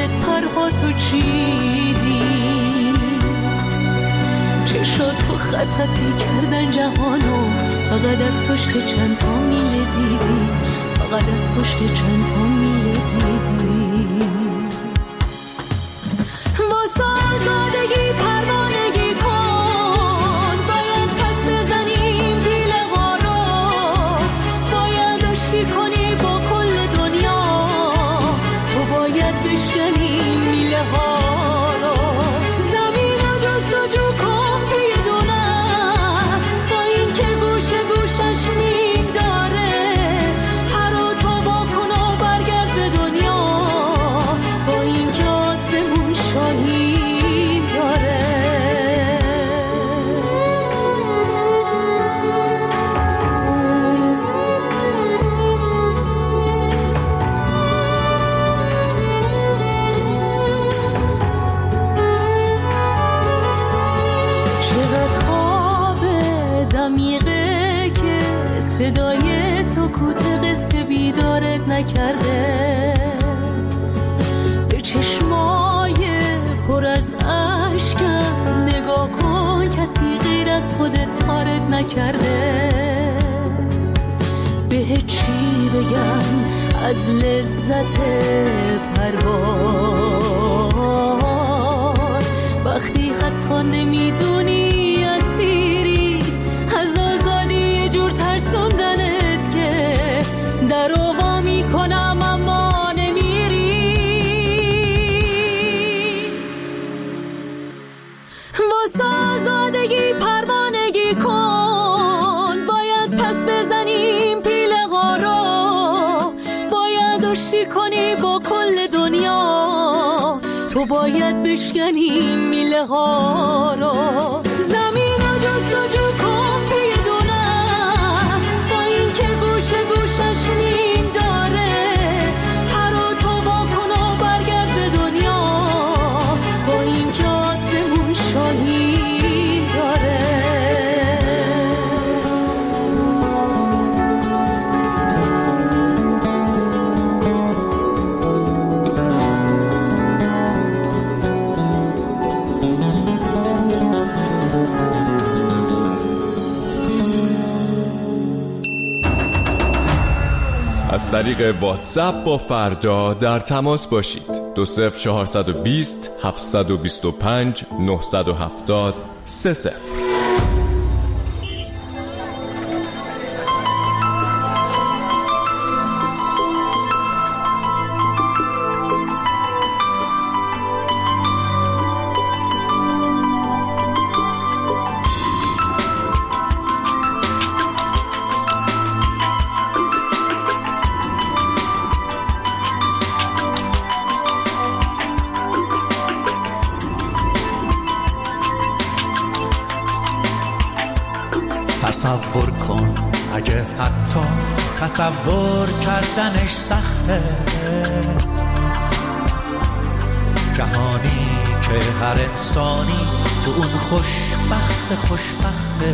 خودت پرهاتو چیدی، چشات تو خط خطی کردن جهانو، فقط از پشت چند تا میله دیدی، فقط از پشت چند تا میله دیدی. واسه آزادگی پروانگی کن، باید پس بزنیم پیله ها رو، باید آشتی کنی با کل دنیا، تو باید بشکنی میله ها رو. زمین رو جستجو کن توی دونت، با این که گوشه گوشش مین داره، پر و تو با کن و برگرد به دنیا، با این که آسمون شاهین داره. چقدر خواب دمیقه که صدای سکوت قصه بیدارت نکرده، به چشمای پر از اشکم نگاه کن، کسی غیر از خودت تارت نکرده. به چی بگم از لذت پرواز، وقتی حتی نمیدونی اسیری از آزادی، یه جور ترسوندنت که در رو وا میکنم اما نمیری. واسه آزادگی پروانگی کن، باید پس بزنیم پیله ها رو، باید آشتی کنی با کل دنیا، تو باید بشکنی میله ها رو. زمین رو جستجو کن توی دونت، با این که گوشه گوشش مین داره، پر و تو با کن و برگرد به دنیا، با این که آسمون شاهین داره. از طریق واتساپ با فردا در تماس باشید. 20420 725 970 30. تصور کن اگه حتی تصور کردنش سخته، جهانی که هر انسانی تو اون خوشبخته،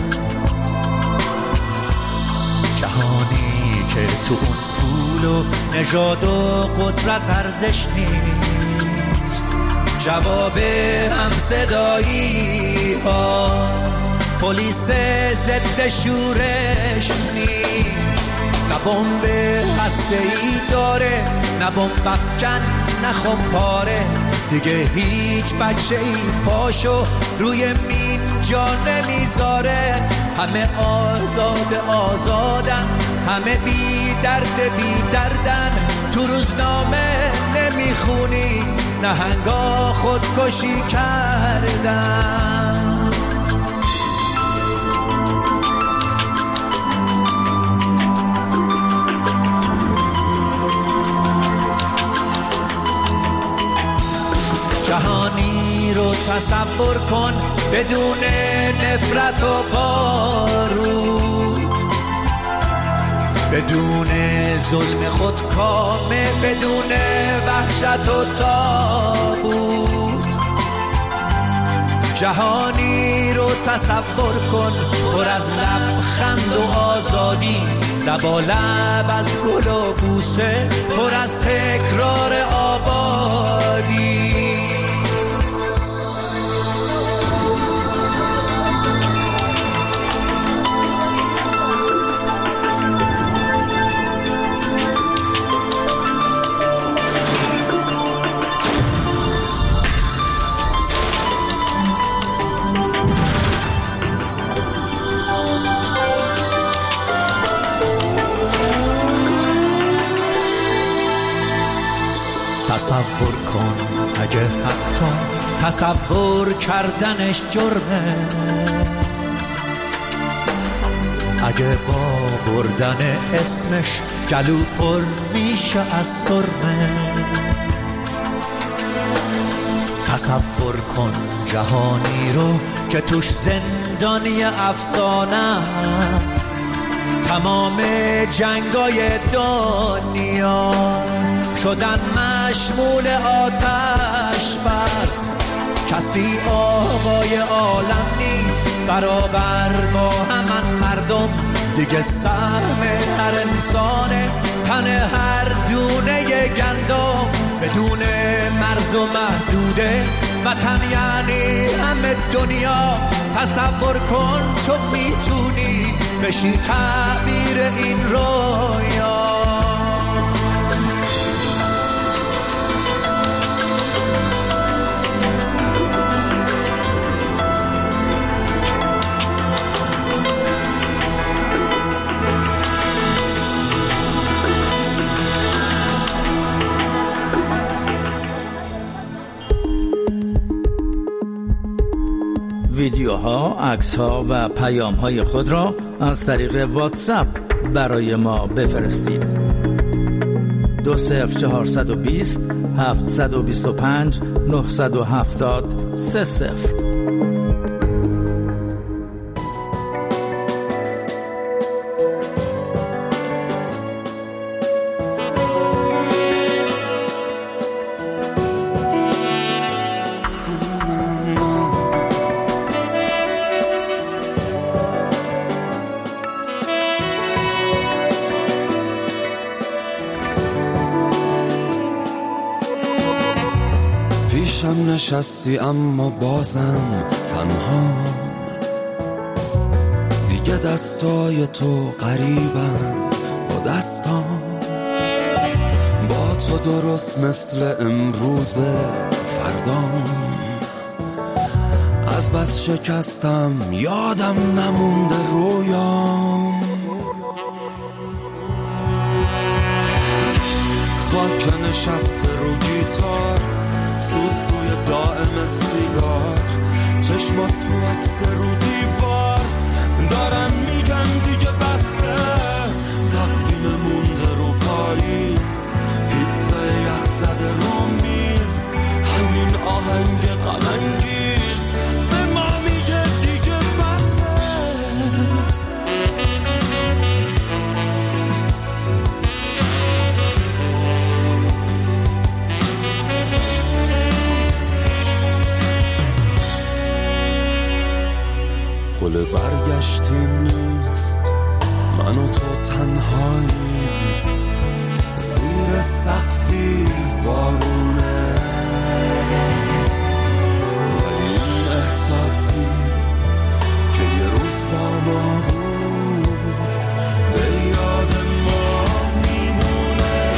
جهانی که تو اون پول و نژاد و قدرت ارزش نیست، جواب همصدایی ها پلیس ضد شورش نیست، نه بمب هسته‌ای داره، نه بمب افکن، نه خمپاره، دیگه هیچ بچه‌ای پاشو روی مین جا نمیذاره، همه آزادن، همه بی دردن، تو روزنامه نمیخونی نهنگا خودکشی کردن. جهانی رو تصور کن بدون نفرت و بارود، بدون ظلم خودکامه، بدون وحشت و تابوت. جهانی رو تصور کن پر از لبخند و آزادی، لب از گل و بوسه پر از تکرار آبادی. تصور کن اگه حتی تصور کردنش جرمه، اگه با بردن اسمش گلو پر میشه از سرمه. تصور کن جهانی رو که توش زندانی افسانه است، تمام جنگای دنیا شدن مشمول آتش بس. کسی آقای عالم نیست برابر با همان مردم، دیگه سهم هر انسانه تن هر دونه گندم. بدون مرز و محدوده وطن یعنی همه دنیا. تصور کن تو میتونی بشی تعبیر این رویا. ویدیوها، عکس‌ها و پیام‌های خود را از طریق واتساپ برای ما بفرستید. 20420 725 970 30. پیشم نشستی اما بازم تنها، دیگه دستای تو قریبن با دستام. با تو درست مثل امروز فردام، از بس شکستم یادم نمونده رویام. خاک نشسته رو گیتار، سوسوی دائم سیگار، چشمات تو عکس رو دیوار دارن میگن دیگه بسته. تقویم مونده رو پاییز، پیتزا یخ زده رو میز، همین آهنگ غم انگیز به ما میگه دیگه بسته. پل برگشتی نیست، من و تو تنهایی زیر سقفی وارونه، ولی اون احساسی که یه روز با ما بود به یاد ما میمونه.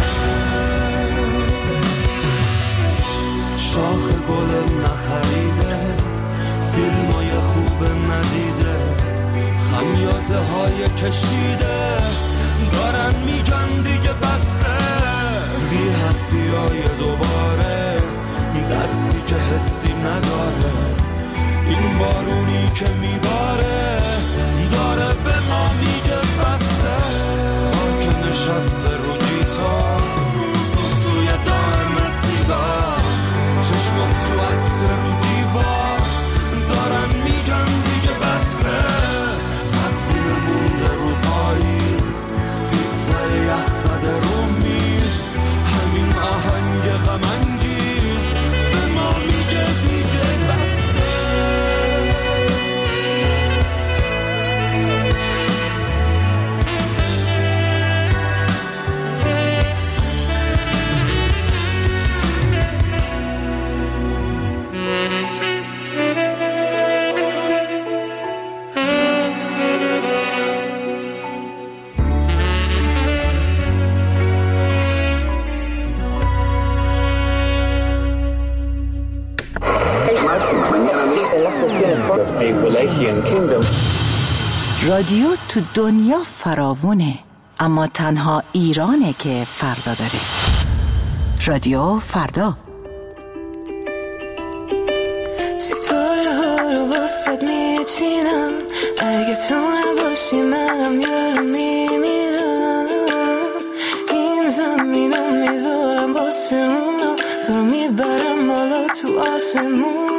شاخ گل نخریده، فیلمای خوب ندیده، خمیازه های کشیده دارن میگن دیگه بسته. بی حرفی های دوباره، دستی که حسی نداره، این بارونی که میباره داره به ما میگه بسته. خاک نشسته رو گیتار، سوسوی دائم سیگار، چشمات تو عکس رو دیوار دارن میگن دیگه بسته. تقویم مونده رو پاییز، پیتزا یخ زده رو میز، همین آهنگ غم انگیز به ما میگه دیگه بسته. رادیو تو دنیا فراوونه، اما تنها ایرانه که فردا داره. رادیو فردا. ستاره ها رو واسد میچینم، اگه تو نباشی منم یارو میمیرم. این زمین رو میذارم واسه اونا، تو رو میبرم بالا تو آسمونم.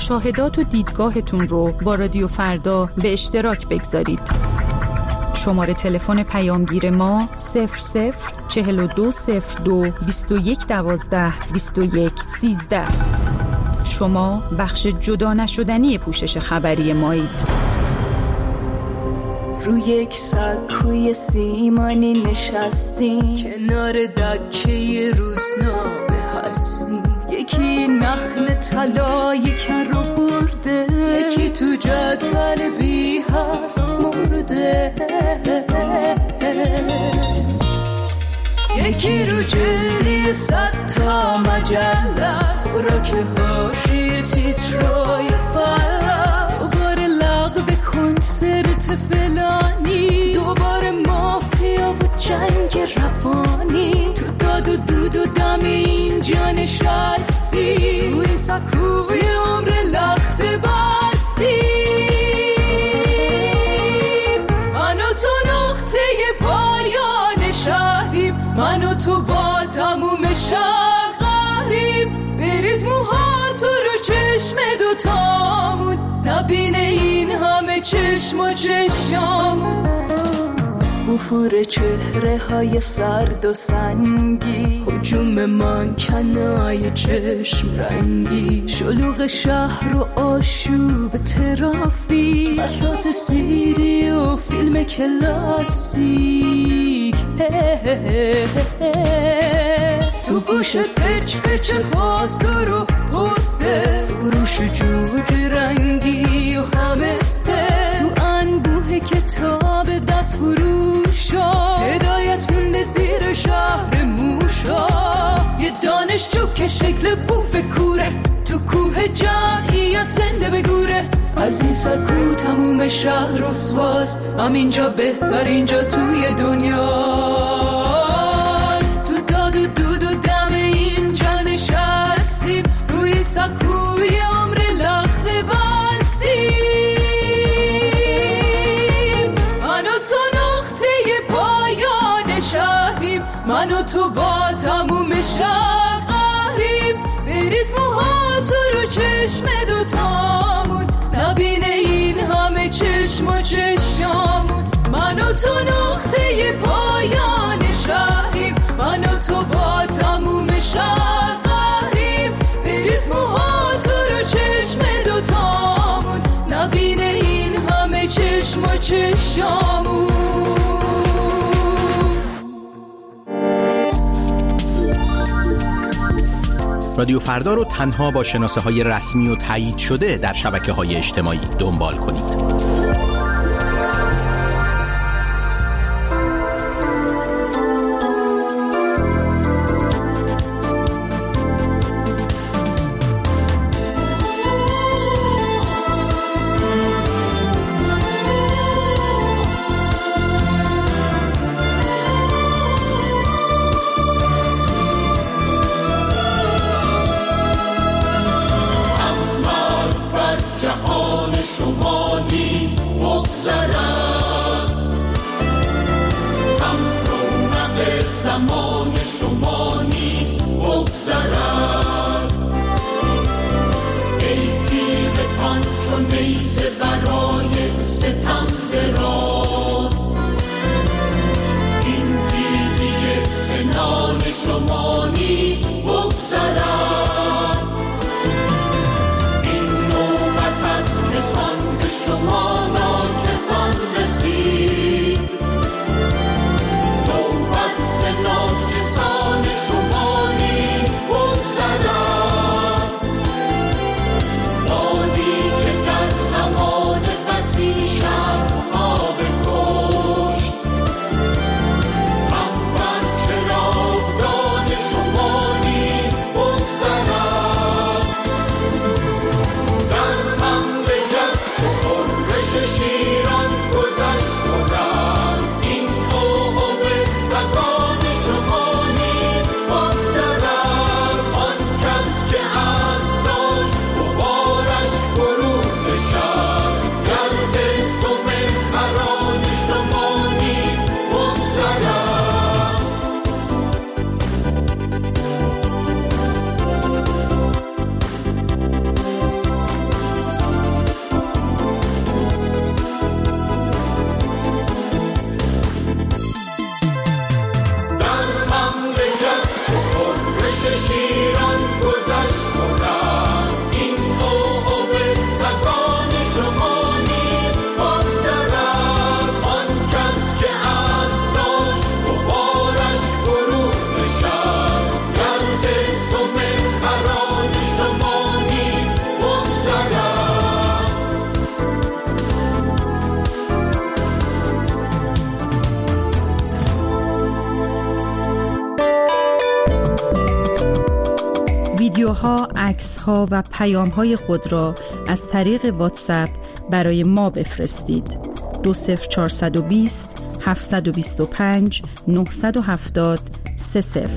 مشاهدات و دیدگاهتون رو با رادیو فردا به اشتراک بگذارید. شماره تلفن پیامگیر ما 004202 2112 2113. شما بخش جدا نشدنی پوشش خبری مایید. روی یک سکوی سیمانی نشستیم، کنار دکه روزنامه هستیم. یکی نخل طلای کر رو برده، یکی تو جدول بی حرف مرده، یکی رو جلدی 100 تا مجله، خوراک حاشیه تیترای فلس، دوباره لغو کنسرت فلانی، دوباره مافیا و جنگ روانی. تو داد و دود و دم اینجا نشستی، توی سکوی عمر لخت بستی. من و تو نقطه پایان شهریم، من و تو با تموم شهر قهریم. بریز موها تو رو چشم دوتامون، نبینه این همه چشم و چشمامون. بفور چهره های سرد و سنگی، هجوم منکنای چشم رنگی، شلوغ شهر و آشوب ترافیک، بساط سیدی و فیلم کلاسیک. تو گوشت پچ پچ پاسور و پسته، فروش جوجه رنگی و همسته، تو انبوه کتاب دست فروشا، هدایت مونده زیر شهر موشا. یه دانشجو که شکل بوف کوره، تو کوه جمعیت زنده بگوره. از این سکو تموم شهر رسواست، همینجا بهتر اینجا توی دنیاست. تو داد و دود و دم اینجا نشستیم، روی سکوی عمر لخت بستیم. من و تو نقطه پایان شهریم، من و تو با تموم شهر قهریم. بریز موها تو رو چشم دوتامون، نبینه این همه چشم و چشمامون. من و تو نقطه پایان شهریم، من و تو با تموم شهر قهریم. بریز موها تو رو چشم دوتامون، نبینه این همه چشم و چشمامون. رادیو فردا رو تنها با شناسه‌های رسمی و تایید شده در شبکه‌های اجتماعی دنبال کنید. نوبت ز ناکسان شما نیست. ویدیوها، عکس‌ها و پیام‌های خود را از طریق واتساپ برای ما بفرستید. 20420 725 970 30.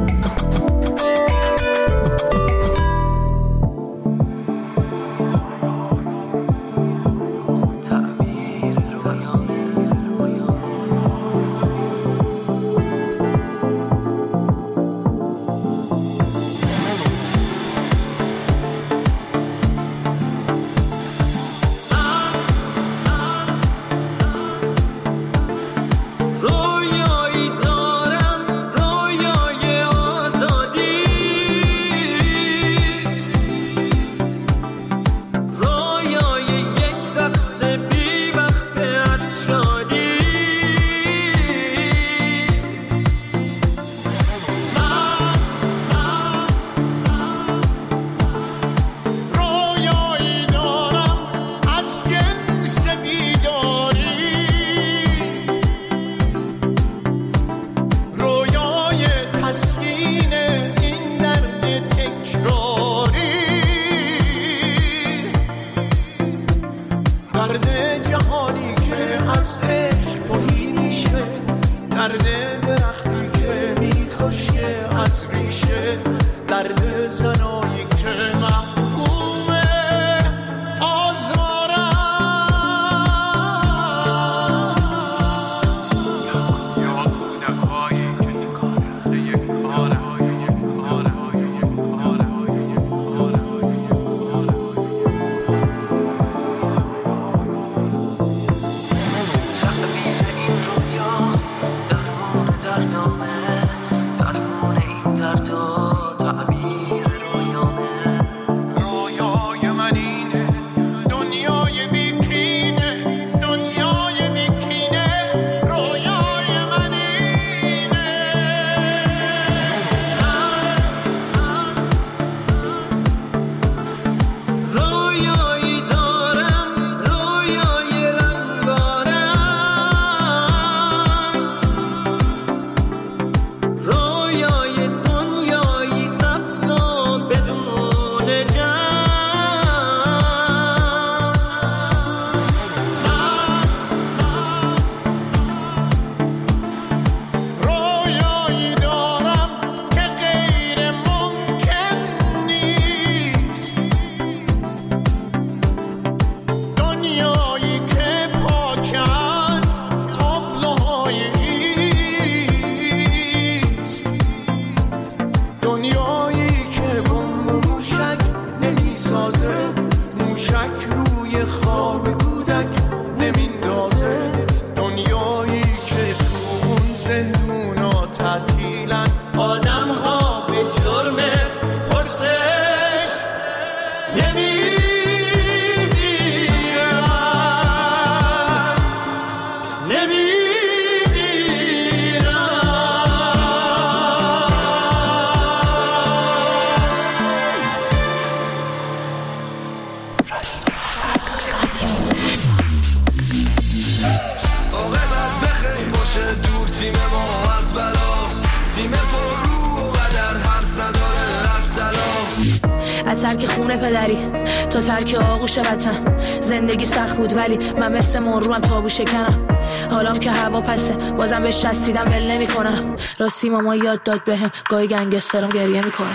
ترک خونه پدری تا ترک آغوش وطن. زندگی سخت بود ولی من مثل مروم تابو شکنم. حالام که هوا پسه بازم بهش چسبیدم ول نمی‌کنم. راستی ماما یاد داد بهم گاهی گنگسترم گریه میکنه.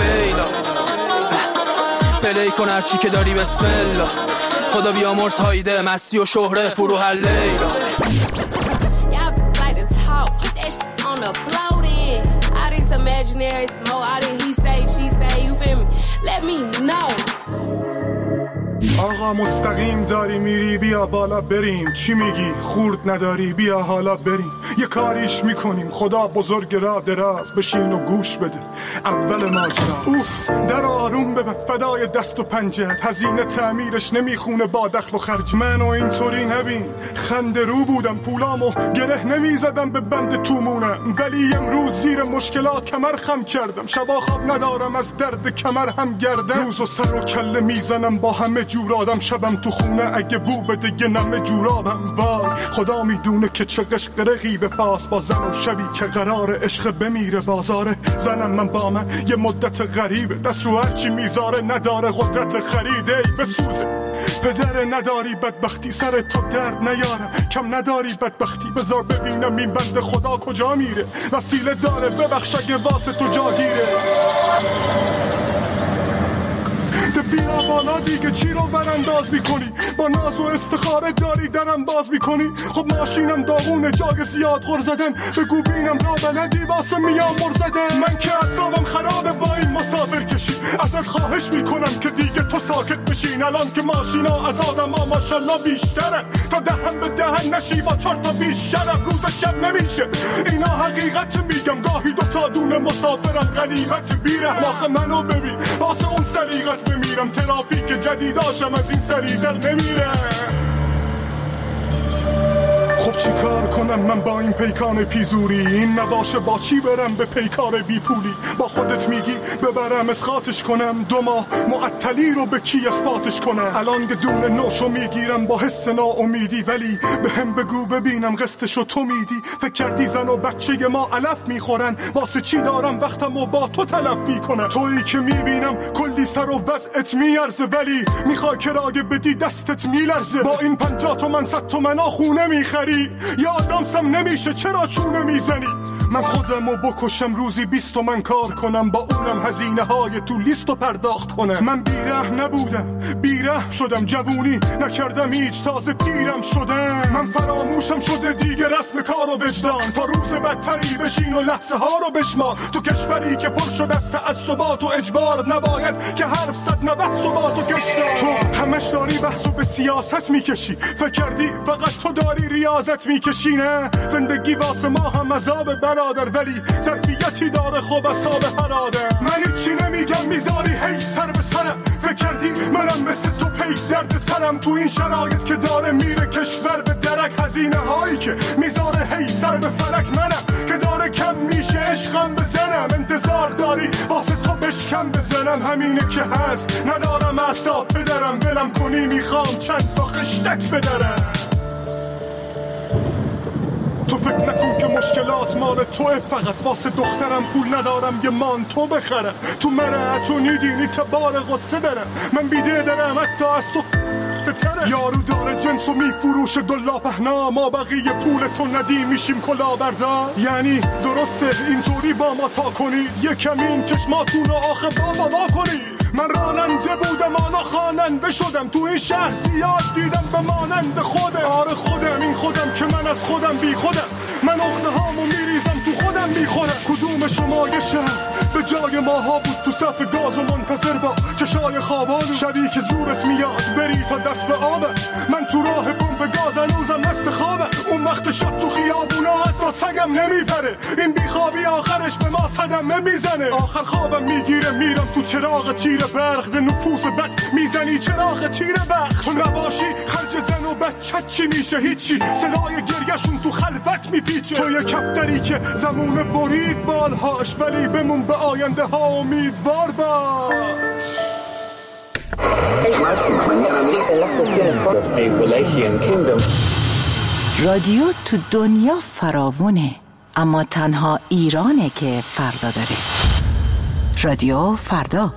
پلی کن هرچی که داری بسم الله. خدا بیامرز هایده مستی و شهره فروح لیلا. Imaginary smoke, all that he say, she say, you feel me? Let me know. آقا مستقیم داری میری بیا بالا بریم. چی میگی خورد نداری بیا حالا بریم. یه کاریش میکنیم خدا بزرگ را دراز. بشین و گوش بده اول ماجرا. اوف در آروم ببن فدای دست و پنجت. هزینه تعمیرش نمیخونه با دخل و خرج. منو اینطوری نبین خنده رو بودم پولامو گره نمیزدم به بند تومونم. ولی امروز زیر مشکلات کمر خم کردم. شبا خواب ندارم از درد کمر هم گردم. روز و سر و کله میزنم با همه جور آدم. شبم تو خونه اگه بو بده یه نم جورابم. وای خدا میدونه که چه قشق رقیب پاس با زن و شبی که قرار عشق بمیره بازاره. زنم من با من یه مدت غریبه، دست رو هرچی میذاره نداره قدرت خریده. ای بسوزه پدر نداری بدبختی سر تو درد نیارم، کم نداری بدبختی بذار ببینم این بند خدا کجا میره. وسیله داره ببخش اگه واسه تو جاگیره. بیا بالا دیگه چی رو ورانداز میکنی؟ با ناز و استخاره داری درم باز میکنی. خب ماشینم داغونه جاگ زیاد غر زدن، بگو بینم را بلدی واسه میام مر زدن. من که اعصابم خرابه با این مسافر کشی، ازت خواهش میکنم که دیگه تو ساکت بشین. الان که ماشینا از آدم ها ماشالله بیشتره، تا دهن به دهن نشی با 4 تا بیش شرف. روز شب نمیشه اینا حقیقت میگم، گاهی 2 تا دونه مسافرم غنیمت بیره. آخه منو ببین واسه اون سریقت بمیرم، ترافیک جدیداشم از این سریع‌تر نمیره. خب چی کار کنم من با این پیکان پیزوری؟ این نباشه با چی برم به پیکار بی پولی؟ با خودت میگی ببرم اسقاطش کنم، 2 ماه معطلی رو به کی اثباتش کنم؟ الان گدون نوشو میگیرم با حس ناامیدی، ولی به هم بگو ببینم قسطشو تو میدی. فکر کردی زن و بچه ما علف میخورن، واسه چی دارم وقتمو با تو تلف میکنم؟ تویی که میبینم کلی سر و وضعت میارزه، ولی میخوای کرایه بدی دستت میلرزه. با این 50 تومن 100 تومن خونه میخری، یا آدم سم نمیشه چرا چونه میزنی؟ من خودمو بکشم روزی 20 تومن کار کنم، با اونم هزینه های تو لیستو پرداخت کنم. من بیره نبودم بیره شدم، جوونی نکردم هیچ تازه پیرم شدم. من فراموشم شده دیگه رسم کار و وجدان، تا روز بدتری بشین و لحظه ها رو بشمار. تو کشوری که پر شده از تعصبات و اجبار، نباید که حرف زد نبحث ثبات و کشدار. تو همش داری بحثو به سیاست میکشی، فکر کردی فقط تو داری ریاضت میکشی؟ نه زندگی واسه ما هم عذاب برادر، ولی ظرفیتی داره خوب اصاب هر آدم. من هیچی نمیگم میذاری هی سر به سرم، فکر کردی منم مثل تو پیک درد سرم؟ تو این شرایط که داره میره کشور به درک، هزینه هایی که میذاره هی سر به فلک، منم که داره کم میشه عشقم بزنم. انتظار داری واسه تو بشکم بزنم، همینه که هست ندارم اعصاب بدرم. ولم کنی میخوام چند تا خشتک بدرم. تو فکر نکن که مشکلات مال توه، فقط واسه دخترم پول ندارم یه مانتو بخرم. تو مرعتو نیدینی تبار غصه دارم، من بیده دارم حتی از تو تره. یارو داره جنسو میفروشه دلا پهنا، ما بقیه پول تو ندیم میشیم کلا بردار. یعنی درسته اینطوری با ما تا کنید، یکم این چشماتونو آخه بابا کنید. من راننده بودم آنا خواننده شدم، تو این شهر زیاد دیدم به مانند خودم. آره خودم این خودم که من از خودم بی خودم، من اخته هامو میریزم تو خودم میخورم. کدوم شما یه شهر به جای ماها بود تو صف گاز و منتظر با چشای خوابالو، شبی که زورت میاد بری تا دست به آبه. من تو راه بمب گاز هنوزم مست خوابه، اون وقت شب تو خیابونا حتی سگم نمیپره. این بیخوابی آخرش به ما صدمه میزنه، آخر خوابم میگیره میرم تو چراغ تیر برق، نفوس بد میزنی چراغ تیر برق. تو نباشی خرج زن و بچت چی میشه؟ هیچی، صدای گریهشون تو خلوت میپیچه. تو یه کفتری که زمونه برید بالهاش، ولی بمون به آینده ها امیدوار باش. رادیو تو دنیا فراوونه، اما تنها ایرانه که فردا داره. رادیو فردا.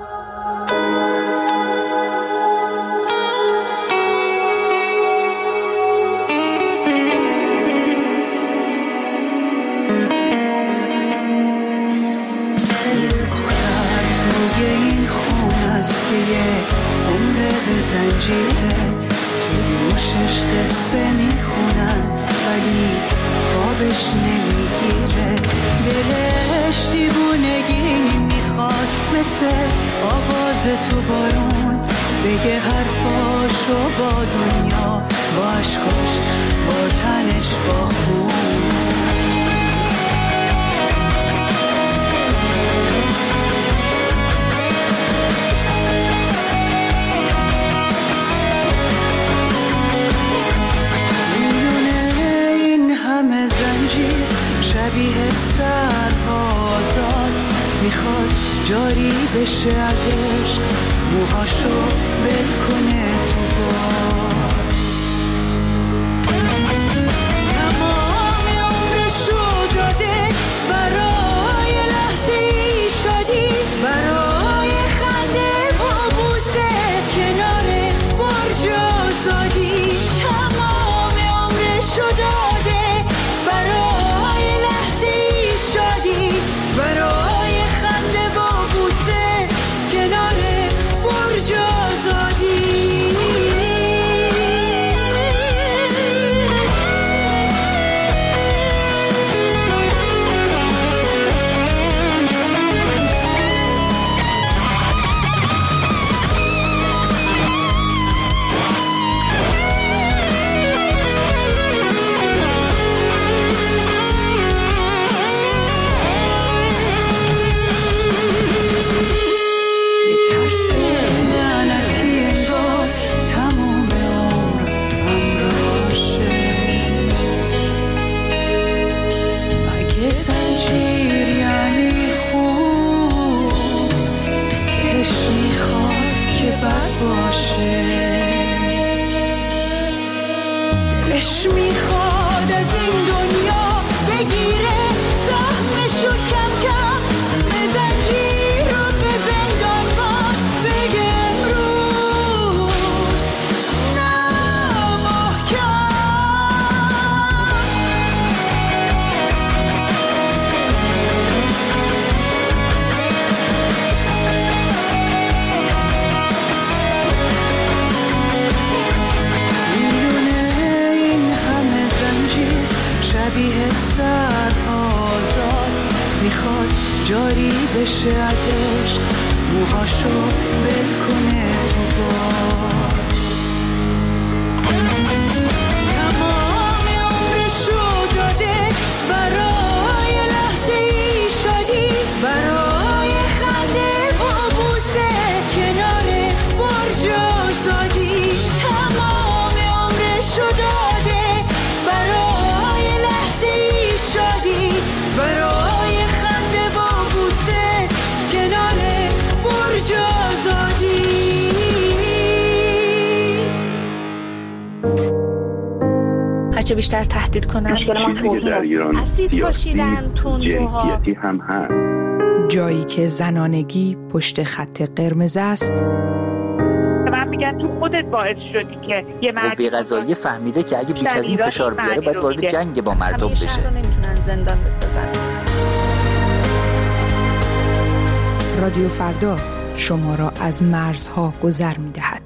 زنجیره تو گوشش قصه میخونن، ولی خوابش نمیگیره. دلش دیوونگی میخواد مثل آواز تو بارون، بگه حرفاشو با دنیا، با عشقاش، با تنش، با خون. شبیه سربازان میخواد جاری بشه از عشق، موهاشو ول کنه تو باد. تمام عمرشو داده برای لحظه ای شادی، برای خنده و بوسه کنار برج آزادی. تمام عمرشو داده برای لحظه ای شادی، برای خنده و بوسه کنار برج آزادی. دلش میخواد از این دنیا بگیره سهمشو کم کم، به زنجیر و به زندان باد بگه امروز نه محکم. شبیه سر آزاد میخواد جاری بشه از عشق، موهاشو ول کنه تو باد. تمام عمرشو داده برای لحظه ای شادی، برای خنده و بوسه کنار برج آزادی. تمام عمرشو داده برای لحظه ای شادی، برای خنده و بوسه کنار برج آزادی. هرچه بیشتر تهدید کنن اسید پاشیدن تندروها هم هست. جایی که زنانگی پشت خط قرمز است. من میگم تو خودت باعث شدی که یه قوه قضاییه فهمیده که اگه بیش از این فشار بیاره باید وارد جنگ با مردم بشه. نمیتونن زندان بسازن. رادیو فردا شما را از مرزها گذر میدهد.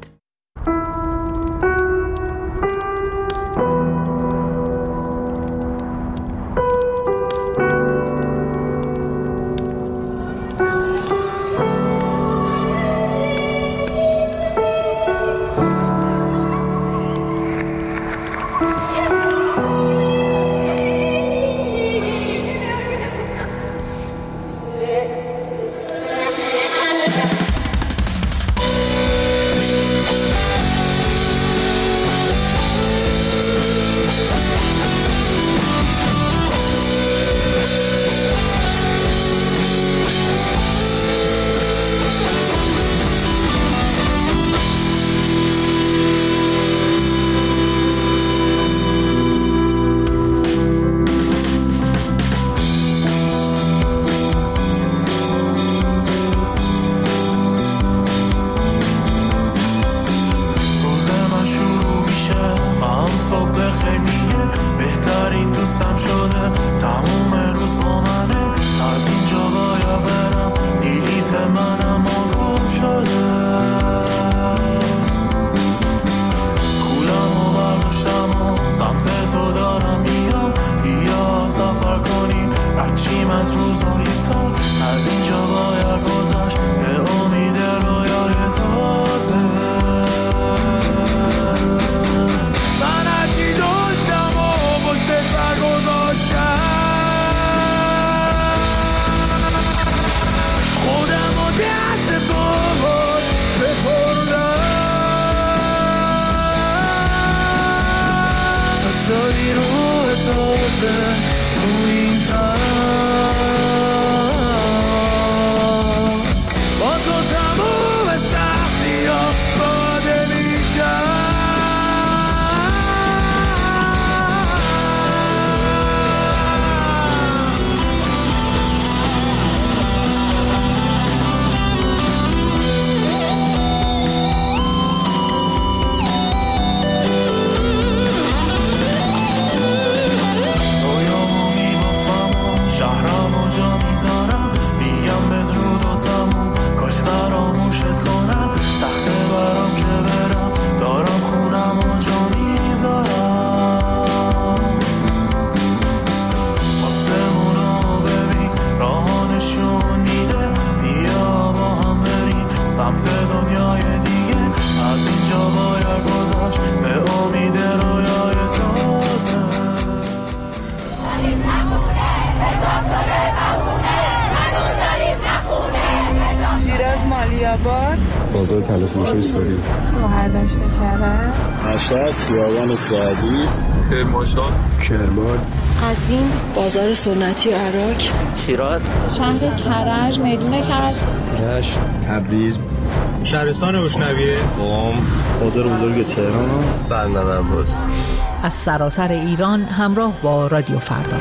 شیراز مالی‌آباد، بازار تلفروشی ساری، مهردشت کرد، مشهد خیابان سعدی، کرمانشاه، کرمان، قزوین، بازار سنتی و عراق، شیراز، شهر کرج، میدون کرج، رشت، تبریز، شهرستان بوشنویه، قم، بازار بزرگ تهران، بندر عباس. از سراسر ایران همراه با رادیو فردا.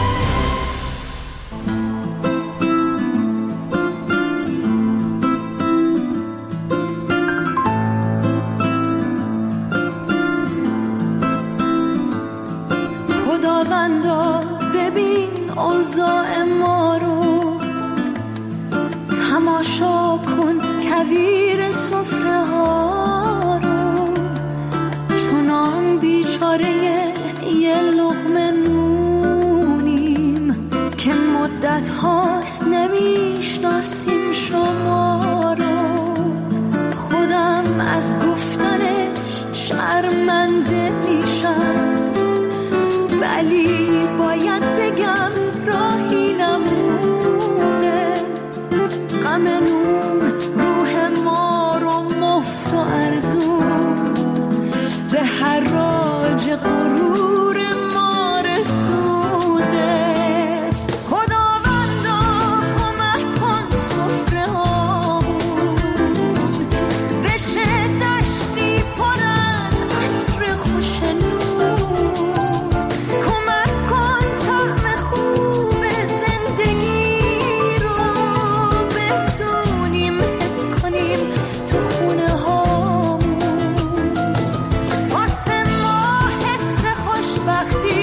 خداوندا ببین اوضاع ما رو، تماشا کن کویر سفره ها رو، چونان بیچاره یه لقمه نونیم که مدت هاست نمیشناسیم شما رو. خودم از گفتنش شرمنده میشم، ولی باید بگم راهی نمونه. غم نون روح ما رو مفت و ارزون به حراج غرور ما رسونده. خداوندا کمک کن سفره هامون بشه دشتی پر از عطر خوش نون. کمک کن طعم خوب زندگی رو بتونیم حس کنیم تو خونه هامون. واسه ما حس خوشبختی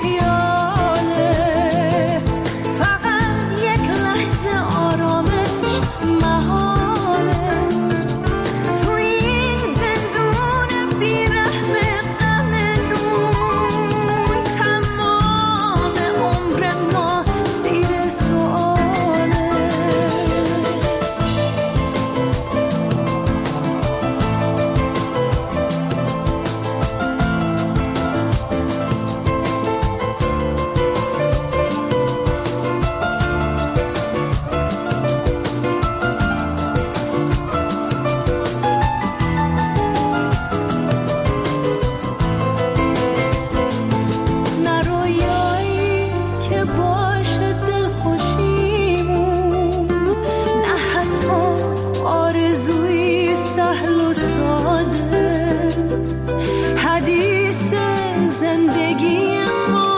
خیاله، فقط یک لحظه آرامش محاله. تو این زندون بیرحم غم نون، تمام عمر ما زیر سؤاله. نه رویایی که باشه دلخوشیمون، نه حتی آرزوی سهل و ساده. حدیث زندگی ما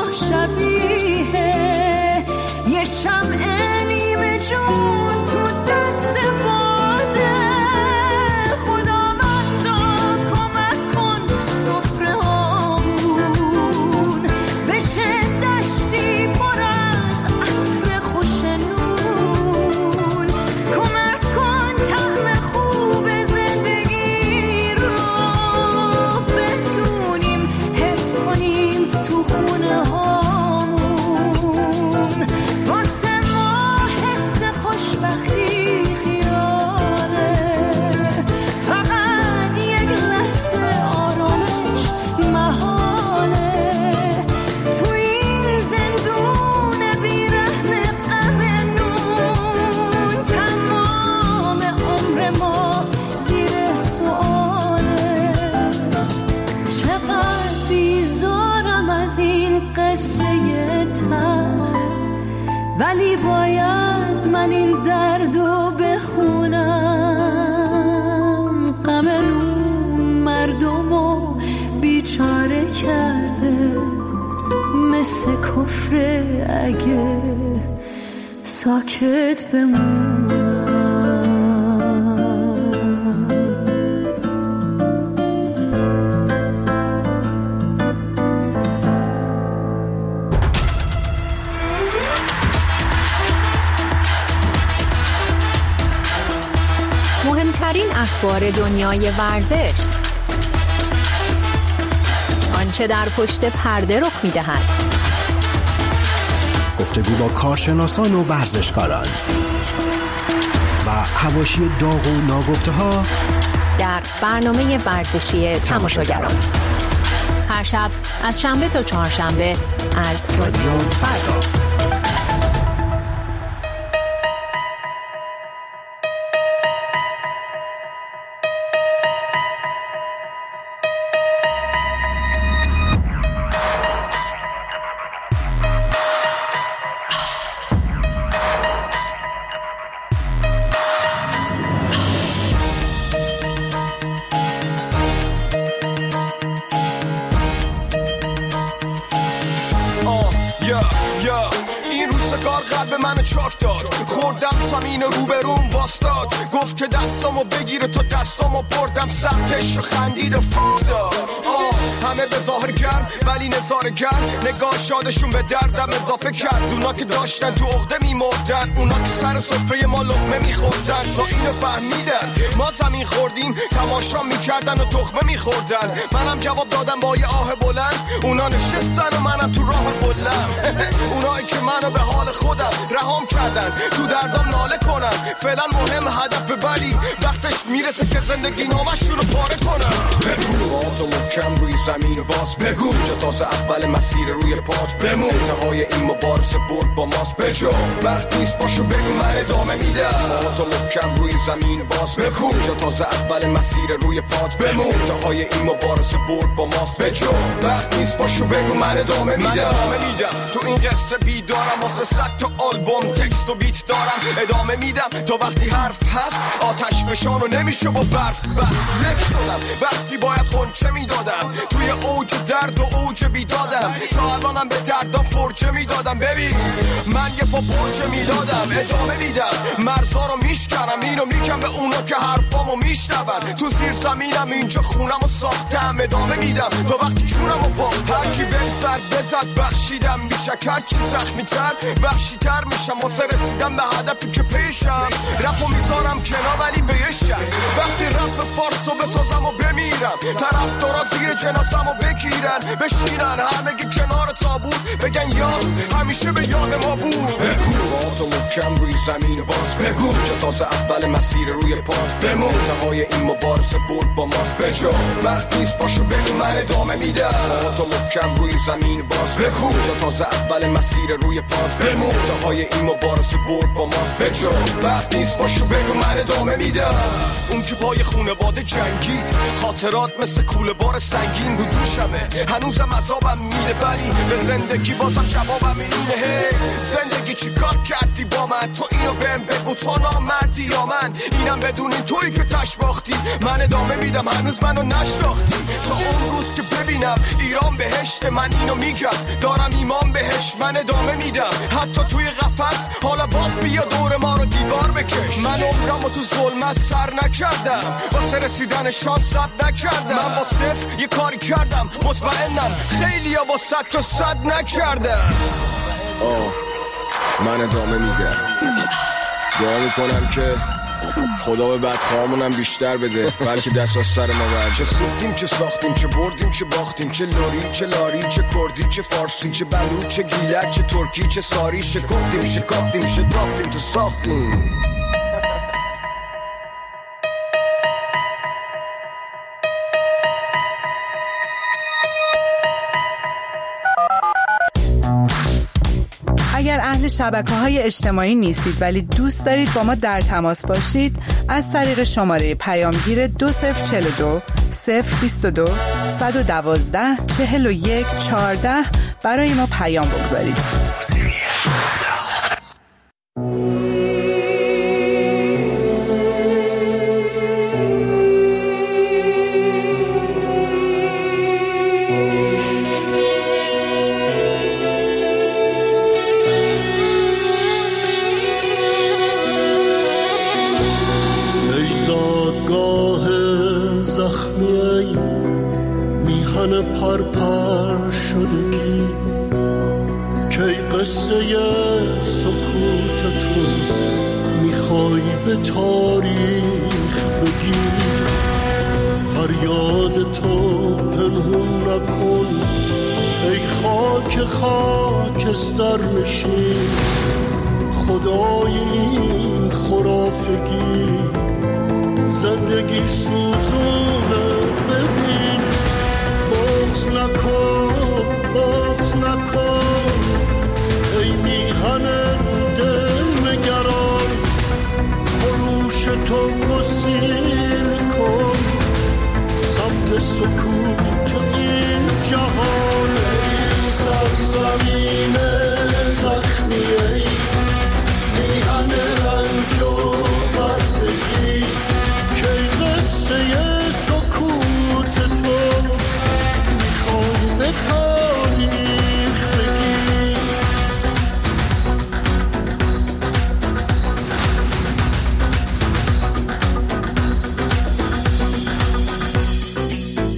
شبیه یه شمع نیمه جون تو دست باده. خداوندا کمک کن سفره هامون بشه دشتی پر از عطر خوش نون. کمک کن طعم خوب زندگی رو بتونیم حس کنیم تو خونه هامون. واسه ما حس خوشبختی خیاله، فقط یک لحظه آرامش محاله. تو این زندون بیرحم غم نون، تمام عمر ما زیر سؤاله. چقدر بیزارم از این قصه تلخ، ولی باید من این دردو بخونم. غم نون مردمو بیچاره کرده، مثل کفر اگه ساکت بمونم. مهمترین اخبار دنیای ورزش، آنچه در پشت پرده رخ می‌دهد، گفتگو با کارشناسان و ورزشکاران و حواشی داغ و ناگفته‌ها در برنامه ورزشی تماشاگران. هر شب از شنبه تا چهارشنبه از رادیو فردا. یا این روزگار قلب منو چاک داد، خوردم زمین روبروم واستاد، گفت که دستامو بگیره تو دستامو بردم سمتش و خندید و فاک داد. همه به ظاهر گرم ولی نظاره گرم، نگاه شادشون به دردم اضافه کرد. اونا که داشتن تو عقده میمردن، اونا که سر سفره ما لقمه میخوردن، تا اینو فهمیدن ما زمین خوردیم تماشا میکردن و تخمه میخوردن. منم جواب دادم با یه آه بلند، اونا نشستن و منم تو راه بلند. اونایی که منو به حال خودم رهام کردن، تو دردم ناله کنن، فعلا مهم هدف بری، وقتش میرسه که زندگی نامشون رو پاره کنن. بگو تو محکم روی زمین باز، بگو جا تازه اول مسیر روی پات بمون، انتهای این مبارزه برد با ماست بجا، وقت نیست باشو بگو من ادامه میدم. تو محکم روی زمین باز، بگو جا تازه اول مسیر روی پات بمون، انتهای این مبارزه برد با ماست بجا، وقت نیست باشو بگو من ادامه میدم. تو این قصه بیدارم، واسه 100 تا آلبوم تکست و بیت دارم، ادامه میدم تا وقتی حرف هست آتش فشان و نمیشه با برف بس. لک شدم وقتی باید خونچه میدادم، توی اوج درد و اوج بیدادم، تا الانم به دردم فرچه میدادم. ببین من یه پا پرچه میدادم، ادامه میدم، مرزا رو میشکنم، اینو میگم به اونا که حرفامو میشنون. تو زیر زمینم اینجا خونم و ساختم، ادامه میدم تا وقتی چونم و پا هرکی بهم سر بزد بخشیدم، بیشک هرچی زخمی تر وحشی تر میشم، واسه رسیدم به هدفی که پیشم. رپو میذارم کنار ولی به یه شک، وقتی رپ فارسو بسازم و بمیرم، طرف دارا زیر جنازم و بگیرن بشینن همگی کنار تابوت، بگن یاس همیشه به یاد ما بود. بگو تو محکم روی زمین باز، بگو جا تازه اول مسیر روی پات بمون، انتهای این مبارزه برد با ماست بجا، وقت نیست باشو بگو من ادامه میدم. تو محکم روی زمین باز، بگو جا تازه اول مسیر روی پات بمون، انتهای این مبارزه برد با ماست بجا، وقت نیست باشو بگو من ادامه میدم. اون که پای خونواده جنگید، خاطرات مثل کوله بار سنگین رو دوشمه، هنوزم عذابم میده ولی به زندگی بازم جوابم اینه. زندگی چی کار کردی با من، تو اینو بهم بگو تو نامردی یا من، اینم بدون این تویی که تش باختی، من ادامه میدم هنوز منو نشناختی. تا اون روز که ببینم ایران بهشت، من اینو میگم دارم ایمان بهش، من ادامه میدم حتی توی قفس، حالا باز بیا دور ما رو دیوار بکش. من عمرمو تو ظلمت سر نکردم، واسه رسیدن شانس صد نکردم، من با صفر یه کاری کردم، مطمئنم خیلی ها با 100 تا 100 نکردم. من ادامه میدم، دعا میکنم که خدا به بدخواهمونم بیشتر بده، بلکه دست از سر ما برد. چه سوختیم چه ساختیم، چه بردیم چه باختیم، چه لوری چه لاری، چه کردی چه فارسی، چه بلوچ چه گیلک، چه ترکی چه ساری، شکفتیم شکافتیم شتافتیم تو ساختیم. اگر اهل شبکه‌های اجتماعی نیستید ولی دوست دارید با ما در تماس باشید، از طریق شماره پیامگیر 2042 022 112 41 14 برای ما پیام بگذارید. پرپر شدگی کی قصه سکوتتون میخوای به تاریخ بگی، فریاد تو پنهون نکن ای خاک خاکستر نشین، خدای این خرافگی زندگی سوزونه ببین، بغض نکن بغض نکن ای میهن دل نگران، خروش تو گسیل کن سمت سکوت این جهان. ای سرزمین زخمی ای میهن رنج و بردگی، کی قصه سکوت تو میخوای به تاریخ بگی.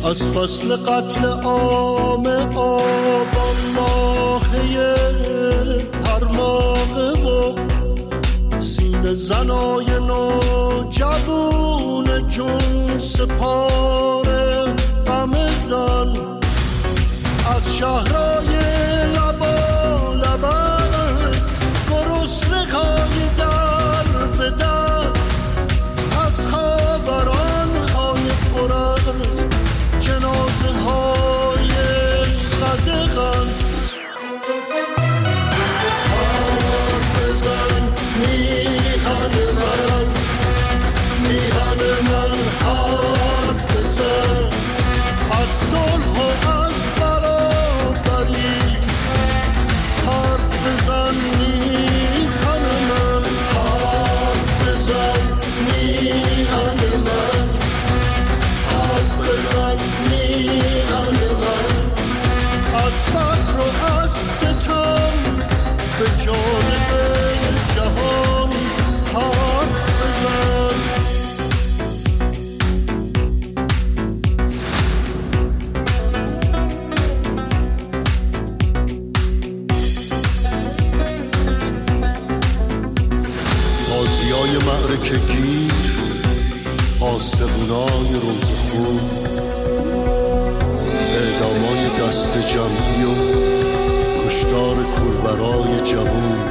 از فصل قتل عام آبان ماهی هر ماغه و سینه زنای نوجوون جون سپاره غم زن از شهرهای لبا لبست گرسنه های در به در از خبران های پر از جنازه های قدغن حرف بزن میهن من میهن من حرف بزن از صلح و از برابری حرف بزن میهن من حرف بزن میهن من حرف بزن میهن من از فقر و از ستم به جانب جهان حرف بزن غازیای معرکه گیر آسمونای روزخون اعدامای دست جمعی و کشتار کولبرای جوون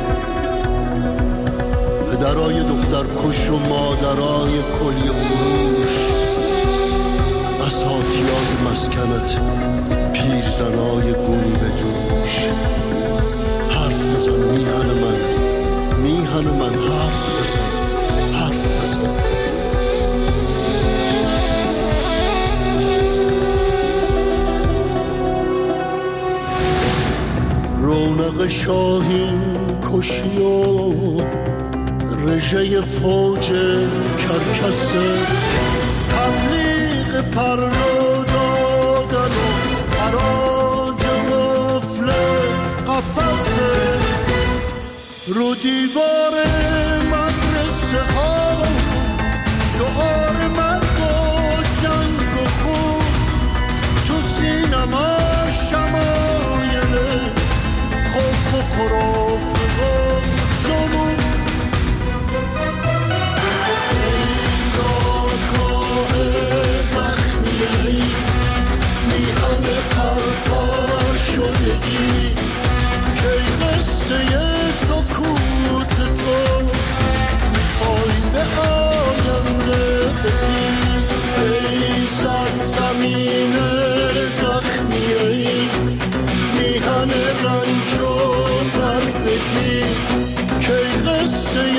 پدرای دختر کش و مادرای کلی فروش اساتیای مسکنت پیرزنای گونی به دوش حرف بزن میهن من میهن من حرف بزن حرف بزن رونق شاهین کشی و رژه فوج کرکسه تبلیغ پرنو دادن و حراج غفل قفصه رو دیوار مدرسه ها شعار مرگ و جنگ و خون تو سینما شمایله خوب و خراب و جمون زادگاه زخمیه میهن پرپار شدگی که قصه سکوت تو میخوای به آینده بگی ای سرزمین زخمیه میهن رنج و دردگی که قصه